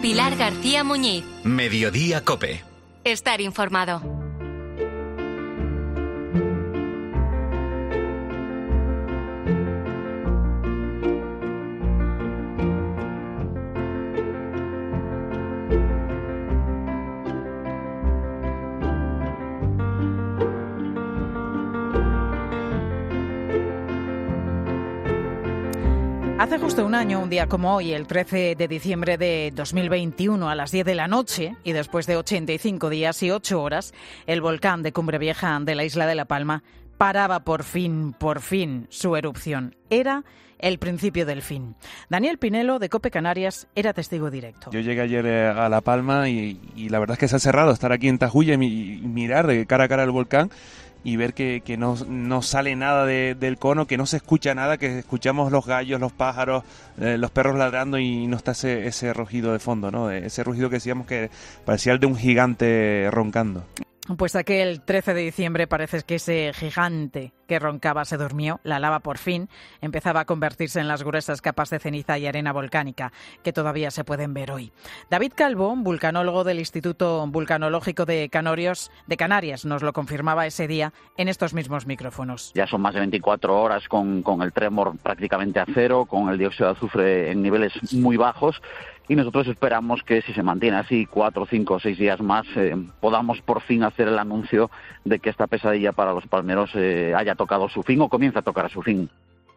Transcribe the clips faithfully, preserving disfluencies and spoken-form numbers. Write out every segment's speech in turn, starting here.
Pilar García Muñiz. Mediodía COPE. Estar informado. Hace justo un año, un día como hoy, el trece de diciembre de dos mil veintiuno, a las diez de la noche, y después de ochenta y cinco días y ocho horas, el volcán de Cumbre Vieja de la isla de La Palma paraba por fin, por fin, su erupción. Era el principio del fin. Daniel Pinelo, de COPE Canarias, era testigo directo. Yo llegué ayer a La Palma y, y la verdad es que se ha cerrado estar aquí en Tajuya y, y mirar de cara a cara el volcán y ver que, que no, no sale nada de, del cono, que no se escucha nada, que escuchamos los gallos, los pájaros, eh, los perros ladrando y no está ese, ese rugido de fondo, ¿no? Ese rugido que decíamos que parecía el de un gigante roncando. Pues aquel trece de diciembre parece que ese gigante que roncaba se durmió. La lava por fin empezaba a convertirse en las gruesas capas de ceniza y arena volcánica que todavía se pueden ver hoy. David Calvo, vulcanólogo del Instituto Vulcanológico de Canarias, de Canarias, nos lo confirmaba ese día en estos mismos micrófonos. Ya son más de veinticuatro horas con, con el trémor prácticamente a cero, con el dióxido de azufre en niveles muy bajos. Y nosotros esperamos que si se mantiene así cuatro, cinco o seis días más, eh, podamos por fin hacer el anuncio de que esta pesadilla para los palmeros eh, haya tocado su fin o comienza a tocar a su fin.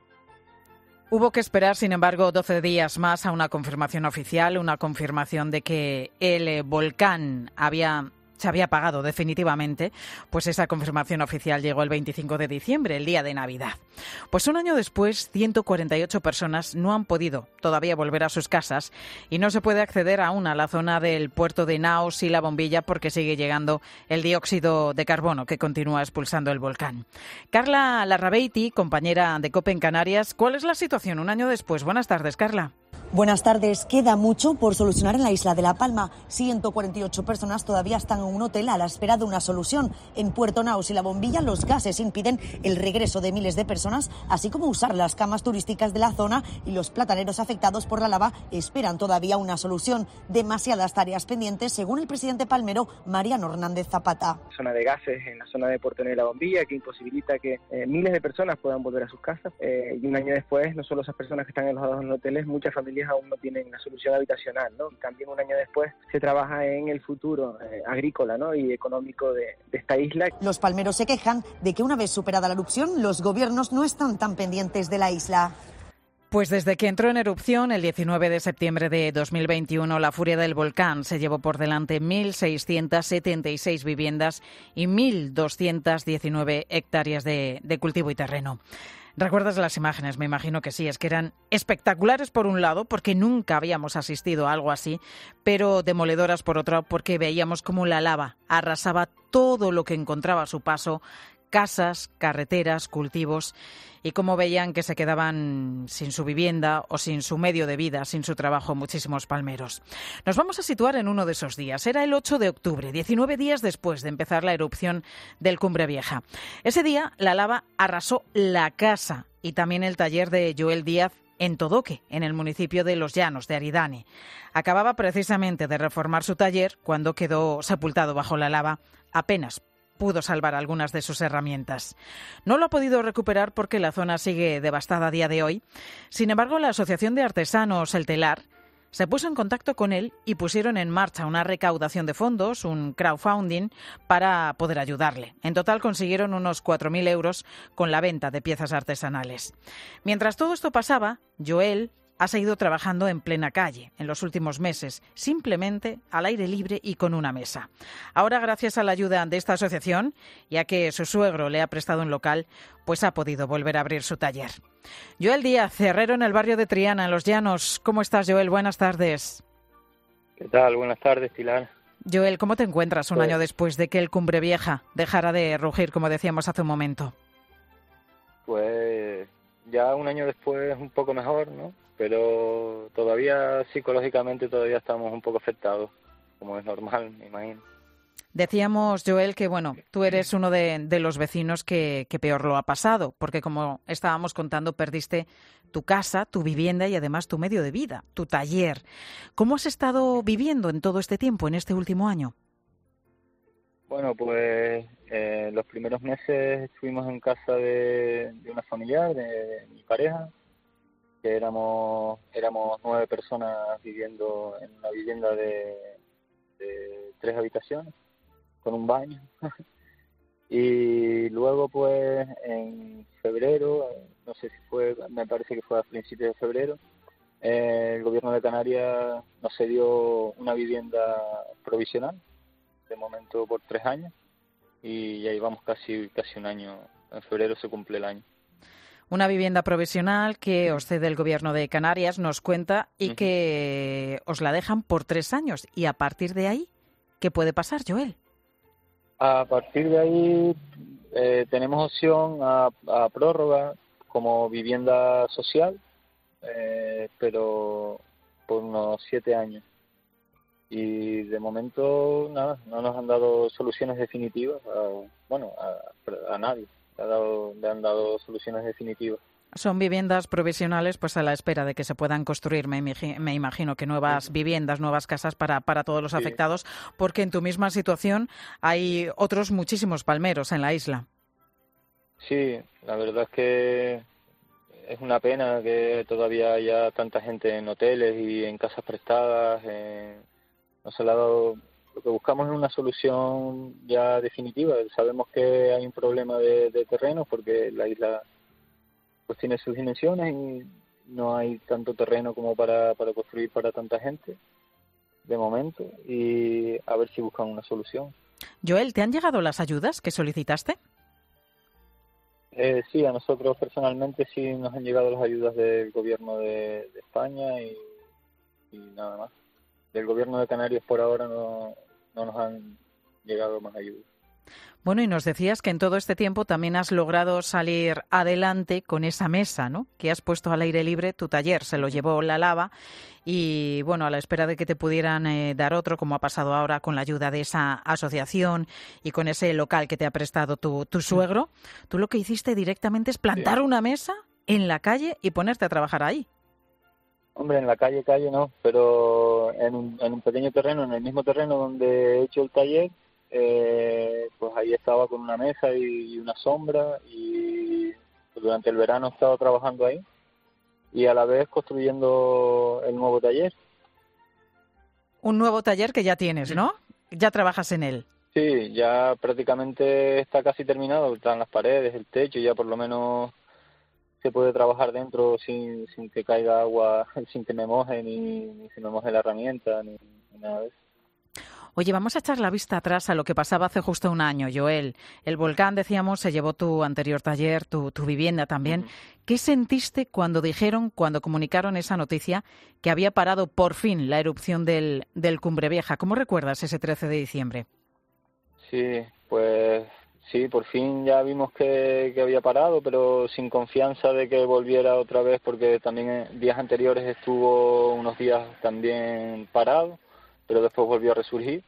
Hubo que esperar, sin embargo, doce días más a una confirmación oficial, una confirmación de que el eh, volcán había... se había apagado definitivamente, pues esa confirmación oficial llegó el veinticinco de diciembre, el día de Navidad. Pues un año después, ciento cuarenta y ocho personas no han podido todavía volver a sus casas y no se puede acceder aún a la zona del puerto de Naos y La Bombilla porque sigue llegando el dióxido de carbono que continúa expulsando el volcán. Carla Larrabeiti, compañera de COPE en Canarias, ¿cuál es la situación un año después? Buenas tardes, Carla. Buenas tardes. Queda mucho por solucionar en la isla de La Palma. ciento cuarenta y ocho personas todavía están en un hotel a la espera de una solución. En Puerto Naos y La Bombilla los gases impiden el regreso de miles de personas, así como usar las camas turísticas de la zona, y los plataneros afectados por la lava esperan todavía una solución. Demasiadas tareas pendientes, según el presidente palmero Mariano Hernández Zapata. Zona de gases en la zona de Puerto Naos y La Bombilla que imposibilita que eh, miles de personas puedan volver a sus casas. Eh, y un año después, no solo esas personas que están alojadas en los hoteles, muchas familias aún no tienen una solución habitacional, ¿no? También un año después se trabaja en el futuro eh, agrícola, ¿no? y económico de, de esta isla. Los palmeros se quejan de que una vez superada la erupción, los gobiernos no están tan pendientes de la isla. Pues desde que entró en erupción el diecinueve de septiembre de dos mil veintiuno, la furia del volcán se llevó por delante mil seiscientas setenta y seis viviendas y mil doscientas diecinueve hectáreas de, de cultivo y terreno. ¿Recuerdas las imágenes? Me imagino que sí, es que eran espectaculares por un lado, porque nunca habíamos asistido a algo así, pero demoledoras por otro, porque veíamos cómo la lava arrasaba todo lo que encontraba a su paso, casas, carreteras, cultivos, y cómo veían que se quedaban sin su vivienda o sin su medio de vida, sin su trabajo, muchísimos palmeros. Nos vamos a situar en uno de esos días. Era el ocho de octubre, diecinueve días después de empezar la erupción del Cumbre Vieja. Ese día la lava arrasó la casa y también el taller de Joel Díaz en Todoque, en el municipio de Los Llanos, de Aridane. Acababa precisamente de reformar su taller cuando quedó sepultado bajo la lava, apenas pudo salvar algunas de sus herramientas. No lo ha podido recuperar porque la zona sigue devastada a día de hoy. Sin embargo, la Asociación de Artesanos El Telar se puso en contacto con él y pusieron en marcha una recaudación de fondos, un crowdfunding, para poder ayudarle. En total consiguieron unos cuatro mil euros con la venta de piezas artesanales. Mientras todo esto pasaba, Joel ha seguido trabajando en plena calle en los últimos meses, simplemente al aire libre y con una mesa. Ahora, gracias a la ayuda de esta asociación y a que su suegro le ha prestado un local, pues ha podido volver a abrir su taller. Joel Díaz, cerrero en el barrio de Triana, en Los Llanos. ¿Cómo estás, Joel? Buenas tardes. ¿Qué tal? Buenas tardes, Pilar. Joel, ¿cómo te encuentras un pues, año después de que el Cumbre Vieja dejara de rugir, como decíamos hace un momento? Pues ya un año después un poco mejor, ¿no? Pero todavía psicológicamente todavía estamos un poco afectados, como es normal, me imagino. Decíamos, Joel, que bueno, tú eres uno de, de los vecinos que, que peor lo ha pasado, porque como estábamos contando, perdiste tu casa, tu vivienda y además tu medio de vida, tu taller. ¿Cómo has estado viviendo en todo este tiempo, en este último año? Bueno, pues eh, los primeros meses estuvimos en casa de, de una familiar, de, de mi pareja, que éramos éramos nueve personas viviendo en una vivienda de, de tres habitaciones, con un baño. Y luego, pues, en febrero, no sé si fue, me parece que fue a principios de febrero, eh, el gobierno de Canarias nos cedió una vivienda provisional, de momento por tres años, y ya llevamos casi casi un año. En febrero se cumple el año. Una vivienda provisional que os cede el Gobierno de Canarias, nos cuenta, y que os la dejan por tres años. Y a partir de ahí, ¿qué puede pasar, Joel? A partir de ahí eh, tenemos opción a, a prórroga como vivienda social, eh, pero por unos siete años. Y de momento, nada, no nos han dado soluciones definitivas, a, bueno, a, a nadie le, ha dado, le han dado soluciones definitivas. Son viviendas provisionales, pues a la espera de que se puedan construir, me, me imagino que nuevas sí. viviendas, nuevas casas para, para todos los sí. afectados, porque en tu misma situación hay otros muchísimos palmeros en la isla. Sí, la verdad es que es una pena que todavía haya tanta gente en hoteles y en casas prestadas. Eh, no se le ha dado. Lo que buscamos es una solución ya definitiva. Sabemos que hay un problema de, de terreno porque la isla pues tiene sus dimensiones y no hay tanto terreno como para, para construir para tanta gente de momento, y a ver si buscan una solución. Joel, ¿te han llegado las ayudas que solicitaste? Eh, sí, a nosotros personalmente sí nos han llegado las ayudas del gobierno de, de España y, y nada más. Del gobierno de Canarias por ahora no, no nos han llegado más ayudas. Bueno, y nos decías que en todo este tiempo también has logrado salir adelante con esa mesa, ¿no?, que has puesto al aire libre. Tu taller se lo llevó la lava y, bueno, a la espera de que te pudieran eh, dar otro, como ha pasado ahora con la ayuda de esa asociación y con ese local que te ha prestado tu, tu suegro, tú lo que hiciste directamente es plantar sí. una mesa en la calle y ponerte a trabajar ahí. Hombre, en la calle, calle no, pero en un, en un pequeño terreno, en el mismo terreno donde he hecho el taller, Eh, pues ahí estaba con una mesa y una sombra, y durante el verano he estado trabajando ahí y a la vez construyendo el nuevo taller. Un nuevo taller que ya tienes, ¿no? Ya trabajas en él. Sí, ya prácticamente está casi terminado, están las paredes, el techo, ya por lo menos se puede trabajar dentro sin, sin que caiga agua, sin que me moje ni, ni se me moje la herramienta ni, ni nada de eso. Oye, vamos a echar la vista atrás a lo que pasaba hace justo un año, Joel. El volcán, decíamos, se llevó tu anterior taller, tu, tu vivienda también. Uh-huh. ¿Qué sentiste cuando dijeron, cuando comunicaron esa noticia, que había parado por fin la erupción del, del Cumbre Vieja? ¿Cómo recuerdas ese trece de diciembre? Sí, pues sí, por fin ya vimos que, que había parado, pero sin confianza de que volviera otra vez, porque también en días anteriores estuvo unos días también parado, pero después volvió a resurgir.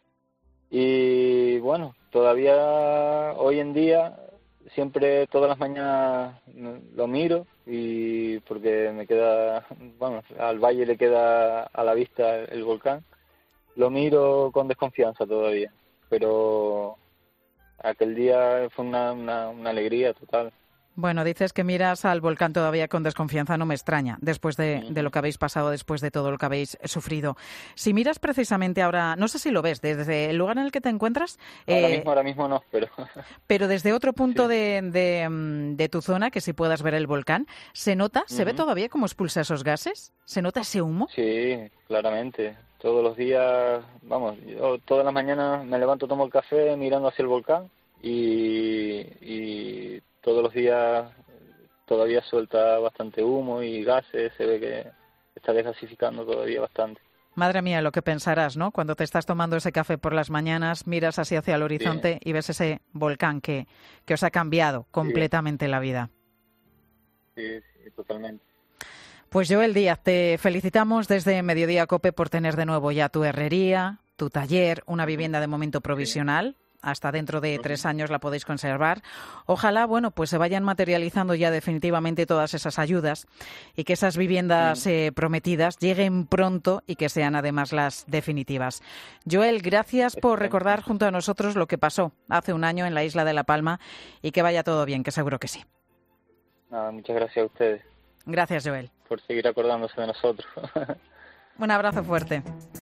Y bueno, todavía hoy en día, siempre todas las mañanas lo miro, y porque me queda, bueno, al valle le queda a la vista el volcán, lo miro con desconfianza todavía, pero aquel día fue una, una, una alegría total. Bueno, dices que miras al volcán todavía con desconfianza, no me extraña, después de, de lo que habéis pasado, después de todo lo que habéis sufrido. Si miras precisamente ahora, no sé si lo ves, desde el lugar en el que te encuentras... Ahora, eh, mismo, ahora mismo no, pero... Pero desde otro punto sí. de, de, de tu zona, que si puedas ver el volcán, ¿se nota, se uh-huh. ve todavía cómo expulsa esos gases? ¿Se nota ese humo? Sí, claramente. Todos los días, vamos, yo todas las mañanas me levanto, tomo el café mirando hacia el volcán y... y todos los días todavía suelta bastante humo y gases, se ve que está desgasificando todavía bastante. Madre mía, lo que pensarás, ¿no? Cuando te estás tomando ese café por las mañanas, miras así hacia el horizonte sí. y ves ese volcán que, que os ha cambiado completamente sí. la vida. Sí, sí, totalmente. Pues Joel Díaz, te felicitamos desde Mediodía COPE por tener de nuevo ya tu herrería, tu taller, una vivienda de momento provisional. Hasta dentro de tres años la podéis conservar. Ojalá, bueno, pues se vayan materializando ya definitivamente todas esas ayudas y que esas viviendas eh, prometidas lleguen pronto y que sean además las definitivas. Joel, gracias por recordar junto a nosotros lo que pasó hace un año en la isla de La Palma y que vaya todo bien, que seguro que sí. Nada, muchas gracias a ustedes. Gracias, Joel. Por seguir acordándose de nosotros. Un abrazo fuerte.